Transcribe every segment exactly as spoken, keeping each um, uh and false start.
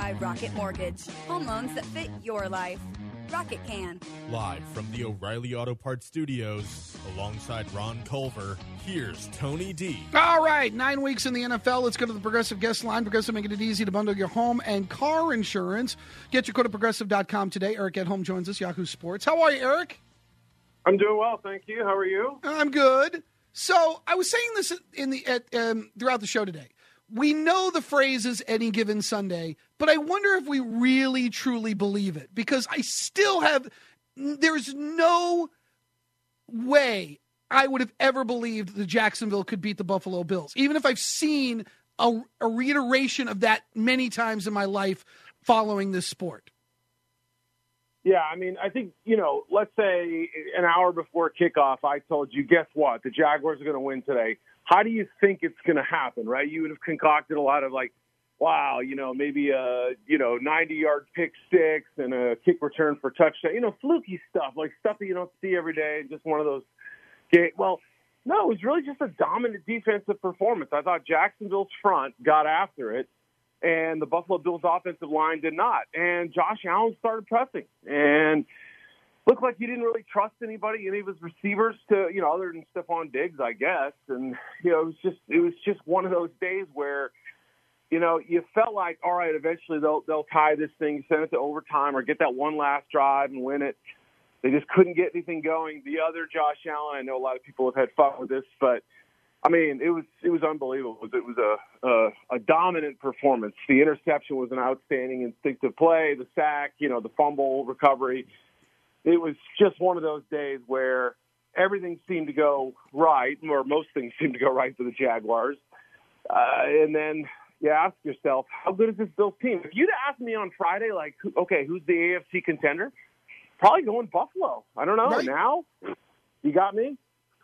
by Rocket Mortgage. Home loans that fit your life. Rocket can. Live from the O'Reilly Auto Parts Studios, alongside Ron Culver, here's Tony D. All right, nine weeks in the N F L. Let's go to the Progressive guest line. Progressive making it easy to bundle your home and car insurance. Get your quote at progressive dot com today. Eric at home joins us, Yahoo Sports. How are you, Eric? I'm doing well, thank you. How are you? I'm good. So I was saying this in the at, um, throughout the show today. We know the phrase is any given Sunday, but I wonder if we really, truly believe it. Because I still have, there's no way I would have ever believed that Jacksonville could beat the Buffalo Bills. Even if I've seen a, a reiteration of that many times in my life following this sport. Yeah, I mean, I think, you know, let's say an hour before kickoff, I told you, guess what? The Jaguars are going to win today. How do you think it's going to happen, right? You would have concocted a lot of like, wow, you know, maybe a, you know, ninety-yard pick six and a kick return for touchdown. You know, fluky stuff, like stuff that you don't see every day, just one of those games. Well, no, it was really just a dominant defensive performance. I thought Jacksonville's front got after it, and the Buffalo Bills offensive line did not. And Josh Allen started pressing. And looked like he didn't really trust anybody, any of his receivers, to, you know, other than Stephon Diggs, I guess. And, you know, it was just it was just one of those days where, you know, you felt like, all right, eventually they'll they'll tie this thing, send it to overtime, or get that one last drive and win it. They just couldn't get anything going. The other Josh Allen, I know a lot of people have had fun with this, but I mean, it was it was unbelievable. It was a, a a dominant performance. The interception was an outstanding instinctive play. The sack, you know, the fumble recovery. It was just one of those days where everything seemed to go right, or most things seemed to go right for the Jaguars. Uh, and then you ask yourself, how good is this Bills team? If you'd asked me on Friday, like, okay, who's the A F C contender? Probably going Buffalo. I don't know. Right. Now, you got me?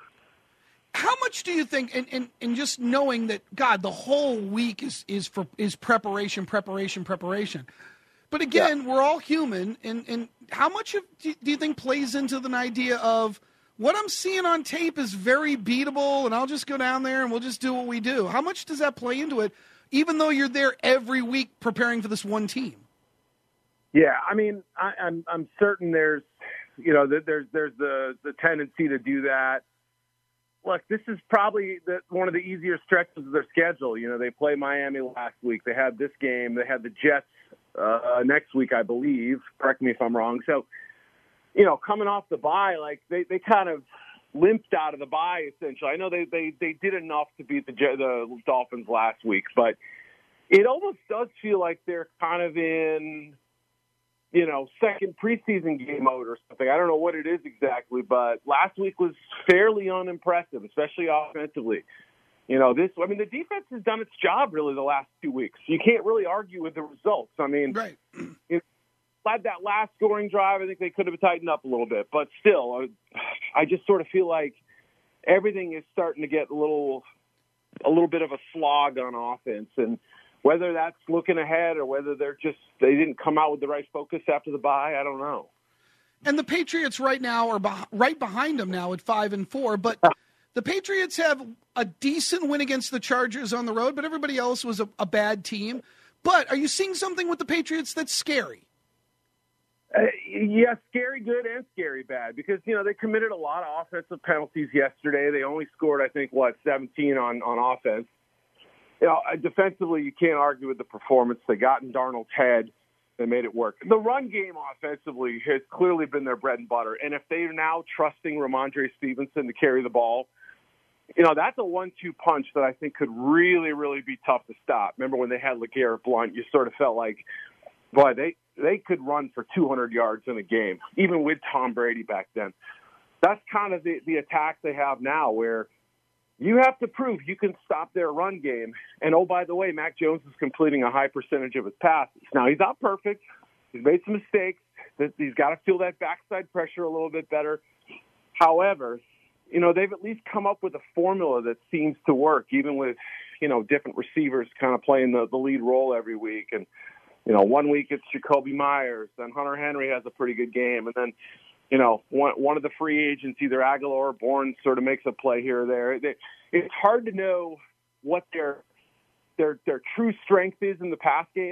How much do you think, and, and, and just knowing that, God, the whole week is, is for is preparation, preparation, preparation. But again, yeah. we're all human, and, and how much of, do you think plays into the idea of what I'm seeing on tape is very beatable, and I'll just go down there and we'll just do what we do? How much does that play into it, even though you're there every week preparing for this one team? Yeah, I mean, I, I'm I'm certain there's, you know, there's there's the the tendency to do that. Look, this is probably the, one of the easier stretches of their schedule. You know, they play Miami last week. They had this game. They had the Jets uh, next week, I believe. Correct me if I'm wrong. So, you know, coming off the bye, like they, they kind of limped out of the bye, essentially. I know they, they, they did enough to beat the, the Dolphins last week, but it almost does feel like they're kind of in, you know, second preseason game mode or something. I don't know what it is exactly, but last week was fairly unimpressive, especially offensively. You know, this, I mean, the defense has done its job really the last two weeks. You can't really argue with the results. I mean, right. It led that last scoring drive. I think they could have tightened up a little bit, but still, I just sort of feel like everything is starting to get a little, a little bit of a slog on offense. And whether that's looking ahead or whether they're just, they didn't come out with the right focus after the bye, I don't know. And the Patriots right now are beh- right behind them now at five and four, but the Patriots have a decent win against the Chargers on the road, but everybody else was a, a bad team. But are you seeing something with the Patriots that's scary? Uh, yeah, scary good and scary bad, because, you know, they committed a lot of offensive penalties yesterday. They only scored, I think, what, seventeen on, on offense. You know, defensively, you can't argue with the performance. They got in Darnold's head. They made it work. The run game offensively has clearly been their bread and butter. And if they're now trusting Ramondre Stevenson to carry the ball, you know, that's a one two punch that I think could really, really be tough to stop. Remember when they had LeGarrette Blount, you sort of felt like, boy, they, they could run for two hundred yards in a game, even with Tom Brady back then. That's kind of the, the attack they have now, where you have to prove you can stop their run game. And, oh, by the way, Mac Jones is completing a high percentage of his passes. Now, he's not perfect. He's made some mistakes. He's got to feel that backside pressure a little bit better. However, you know, they've at least come up with a formula that seems to work, even with, you know, different receivers kind of playing the, the lead role every week. And, you know, one week it's Jacoby Myers, then Hunter Henry has a pretty good game, and then, you know, one, one of the free agents, either Aguilar or Bourne, sort of makes a play here or there. It, it's hard to know what their their their true strength is in the pass game.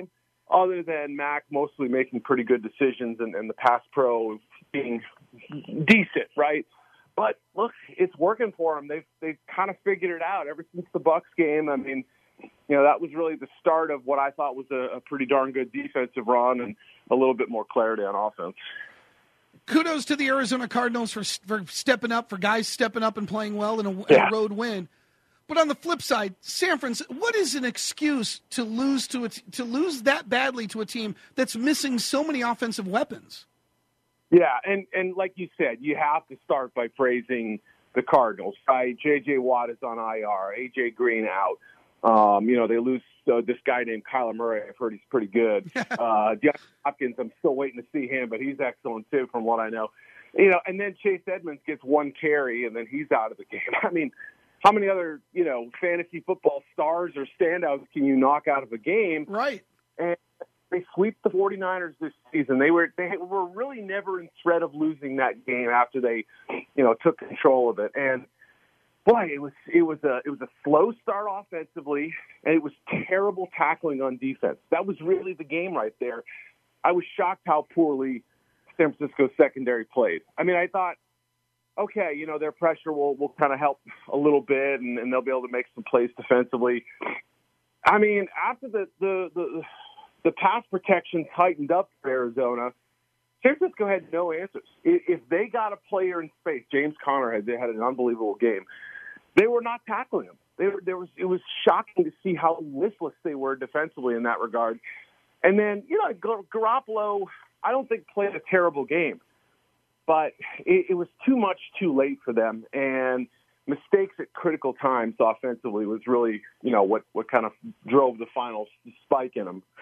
other than Mac mostly making pretty good decisions and, and the pass pro being decent, right? But look, it's working for them. They've they've kind of figured it out ever since the Bucs game. I mean, you know, that was really the start of what I thought was a, a pretty darn good defensive run and a little bit more clarity on offense. Kudos to the Arizona Cardinals for for stepping up, for guys stepping up and playing well in a, yeah. in a road win. But on the flip side, San Francisco, what is an excuse to lose to a t- to lose that badly to a team that's missing so many offensive weapons? Yeah, and, and like you said, you have to start by praising the Cardinals. Right? J J. Watt is on I R, A J. Green out. Um, you know, they lose uh, this guy named Kyler Murray. I've heard he's pretty good. uh, DeAndre Hopkins, I'm still waiting to see him, but he's excellent too from what I know. You know, and then Chase Edmonds gets one carry, and then he's out of the game. I mean, how many other, you know, fantasy football stars or standouts can you knock out of a game? Right. And they sweep the 49ers this season. They were they were really never in threat of losing that game after they, you know, took control of it. And boy, it was it was a it was a slow start offensively, and it was terrible tackling on defense. That was really the game right there. I was shocked how poorly San Francisco's secondary played. I mean, I thought, okay, you know, their pressure will, will kind of help a little bit, and, and they'll be able to make some plays defensively. I mean, after the the, the the pass protection tightened up for Arizona, San Francisco had no answers. If they got a player in space, James Conner had they had an unbelievable game. They were not tackling him. They were, there was it was shocking to see how listless they were defensively in that regard. And then, you know, Gar- Garoppolo, I don't think played a terrible game, but it, it was too much too late for them. And mistakes at critical times offensively was really, you know, what, what kind of drove the final spike in them.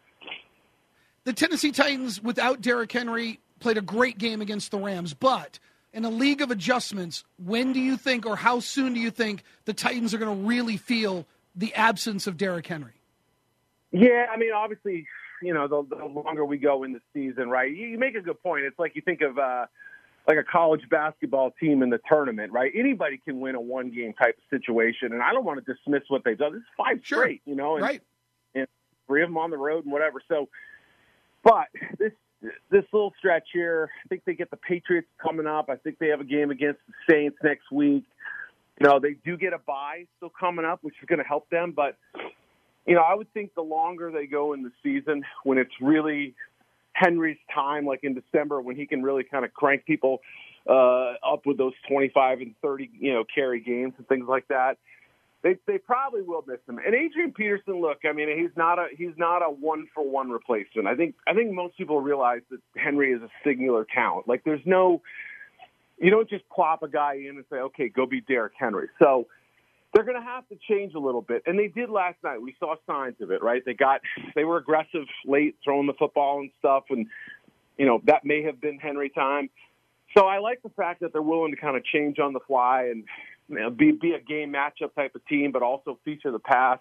The Tennessee Titans, without Derrick Henry, played a great game against the Rams. But in a league of adjustments, when do you think, or how soon do you think, the Titans are going to really feel the absence of Derrick Henry? Yeah, I mean, obviously, you know, the, the longer we go in the season, right, you, you make a good point. It's like you think of uh, like a college basketball team in the tournament, right? Anybody can win a one-game type of situation, and I don't want to dismiss what they've done. This is five sure. straight, you know, and, right. and three of them on the road and whatever. So, but this this little stretch here, I think they get the Patriots coming up. I think they have a game against the Saints next week. You know, they do get a bye still coming up, which is going to help them. But, you know, I would think the longer they go in the season, when it's really Henry's time, like in December, when he can really kind of crank people uh, up with those twenty-five and thirty, you know, carry games and things like that, They they probably will miss him. And Adrian Peterson, look, I mean, he's not a he's not a one for one replacement. I think I think most people realize that Henry is a singular talent. Like, there's no, you don't just plop a guy in and say, okay, go be Derrick Henry. So they're going to have to change a little bit, and they did last night. We saw signs of it, right? They got they were aggressive late, throwing the football and stuff, and you know that may have been Henry time. So I like the fact that they're willing to kind of change on the fly and, you know, be be a game matchup type of team, but also feature the pass.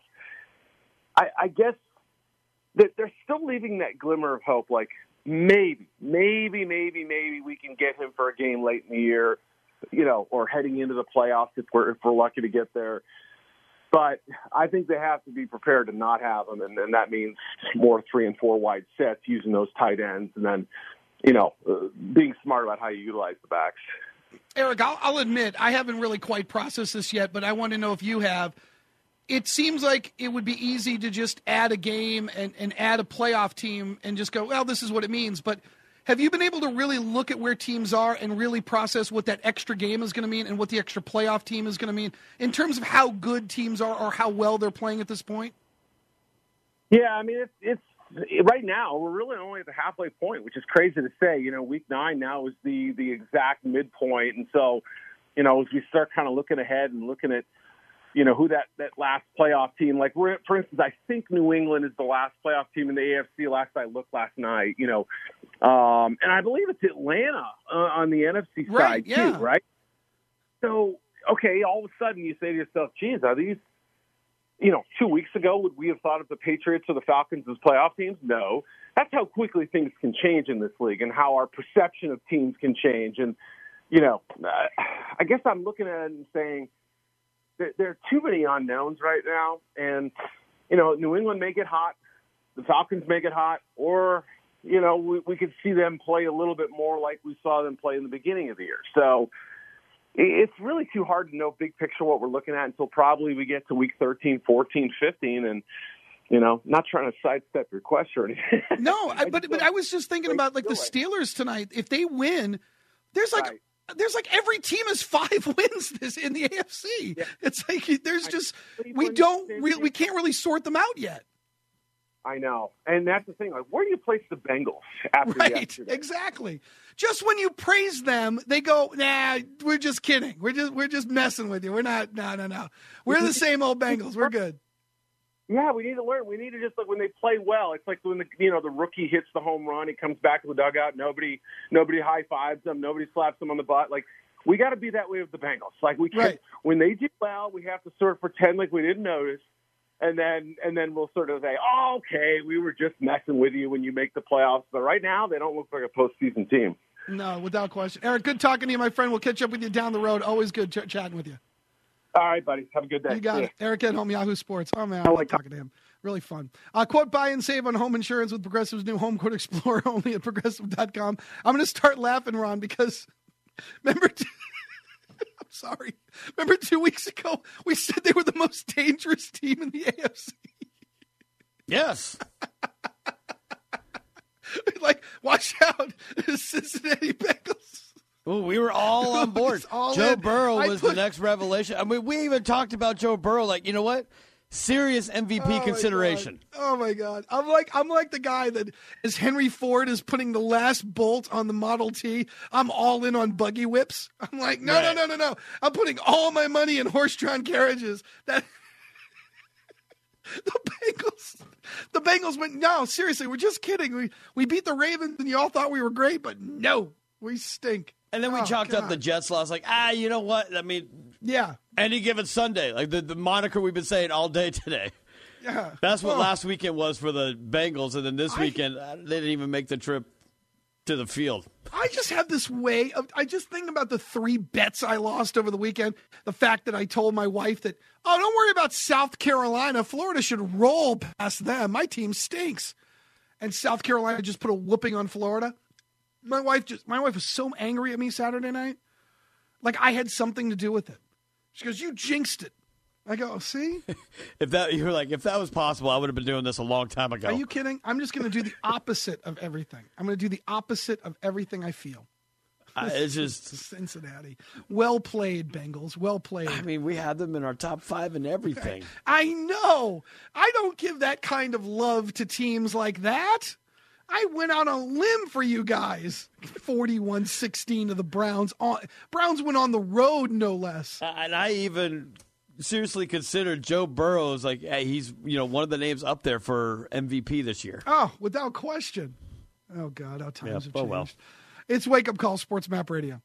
I, I guess that they're still leaving that glimmer of hope, like maybe, maybe, maybe, maybe we can get him for a game late in the year, you know, or heading into the playoffs if we're, if we're lucky to get there. But I think they have to be prepared to not have him, and, and that means more three and four wide sets, using those tight ends, and then, you know, uh, being smart about how you utilize the backs. Eric, I'll, I'll admit, I haven't really quite processed this yet, but I want to know if you have. It seems like it would be easy to just add a game and, and add a playoff team and just go, well, this is what it means. But have you been able to really look at where teams are and really process what that extra game is going to mean and what the extra playoff team is going to mean in terms of how good teams are or how well they're playing at this point? Yeah, I mean, it's, it's right now, we're really only at the halfway point, which is crazy to say. You know, week nine now is the, the exact midpoint. And so, you know, as we start kind of looking ahead and looking at, you know, who that, that last playoff team, like, we're, for instance, I think New England is the last playoff team in the A F C last I looked last night, you know. Um, and I believe it's Atlanta uh, on the N F C right, side, yeah. too, right? So, okay, all of a sudden you say to yourself, geez, are these, you know, two weeks ago, would we have thought of the Patriots or the Falcons as playoff teams? No. That's how quickly things can change in this league and how our perception of teams can change. And, you know, uh, I guess I'm looking at it and saying that there are too many unknowns right now. And, you know, New England may get hot the Falcons make it hot, or, you know, we, we could see them play a little bit more like we saw them play in the beginning of the year. So it's really too hard to know big picture what we're looking at until probably we get to week thirteen, fourteen, fifteen, and, you know, not trying to sidestep your question or anything. No, I, but but I was just thinking about, like, the Steelers tonight. If they win, there's like right. there's like every team has five wins this in the A F C. Yeah. It's like there's just we don't really we can't really sort them out yet. I know, and that's the thing. Like, where do you place the Bengals after right, yesterday? Exactly. Just when you praise them, they go, "Nah, we're just kidding. We're just we're just messing with you. We're not. No, no, no. We're the same old Bengals. We're good." Yeah, we need to learn. We need to just like when they play well. It's like when the you know the rookie hits the home run, he comes back to the dugout. Nobody nobody high fives him. Nobody slaps him on the butt. Like we got to be that way with the Bengals. Like we can right. when they do well, we have to sort of pretend like we didn't notice. And then and then we'll sort of say, oh, okay, we were just messing with you when you make the playoffs. But right now, they don't look like a postseason team. No, without question. Eric, good talking to you, my friend. We'll catch up with you down the road. Always good ch- chatting with you. All right, buddy. Have a good day. You got yeah. it. Eric at home, Yahoo Sports. Oh, man, I, I like talking to him. Really fun. Uh, quote, buy and save on home insurance with Progressive's new Home Quote Explorer only at Progressive dot com. I'm going to start laughing, Ron, because remember – I'm sorry. Remember two weeks ago we said they were the most dangerous team in the A F C? Yes. Like, watch out, Cincinnati Bengals. Well, we were all on board. all Joe in. Burrow I was put... the next revelation. I mean, we even talked about Joe Burrow. Like, you know what? Serious M V P oh consideration. My oh my God! I'm like I'm like the guy that as Henry Ford is putting the last bolt on the Model T. I'm all in on buggy whips. I'm like, no, right. no, no, no, no. I'm putting all my money in horse-drawn carriages. That the Bengals, the Bengals went. No, seriously, we're just kidding. We we beat the Ravens, and you all thought we were great, but no, we stink. And then we oh, chalked God. up the Jets loss. Like, ah, you know what? I mean, yeah. Any given Sunday, like the, the moniker we've been saying all day today. Yeah. That's what oh. last weekend was for the Bengals. And then this I, weekend, they didn't even make the trip to the field. I just have this way of, I just think about the three bets I lost over the weekend. The fact that I told my wife that, oh, don't worry about South Carolina. Florida should roll past them. My team stinks. And South Carolina just put a whooping on Florida. My wife just my wife was so angry at me Saturday night. Like I had something to do with it. She goes, "You jinxed it." I go, "See?" If that you were like, if that was possible, I would have been doing this a long time ago. Are you kidding? I'm just going to do the opposite of everything. I'm going to do the opposite of everything I feel. Uh, it's just Cincinnati. Well played, Bengals. Well played. I mean, we had them in our top five and everything. I know. I don't give that kind of love to teams like that. I went on a limb for you guys. forty-one sixteen to the Browns. Browns went on the road, no less. Uh, and I even seriously considered Joe Burrow as like, hey, he's you know one of the names up there for M V P this year. Oh, without question. Oh, God, how times yeah, have oh changed. Well. It's Wake Up Call, Sports Map Radio.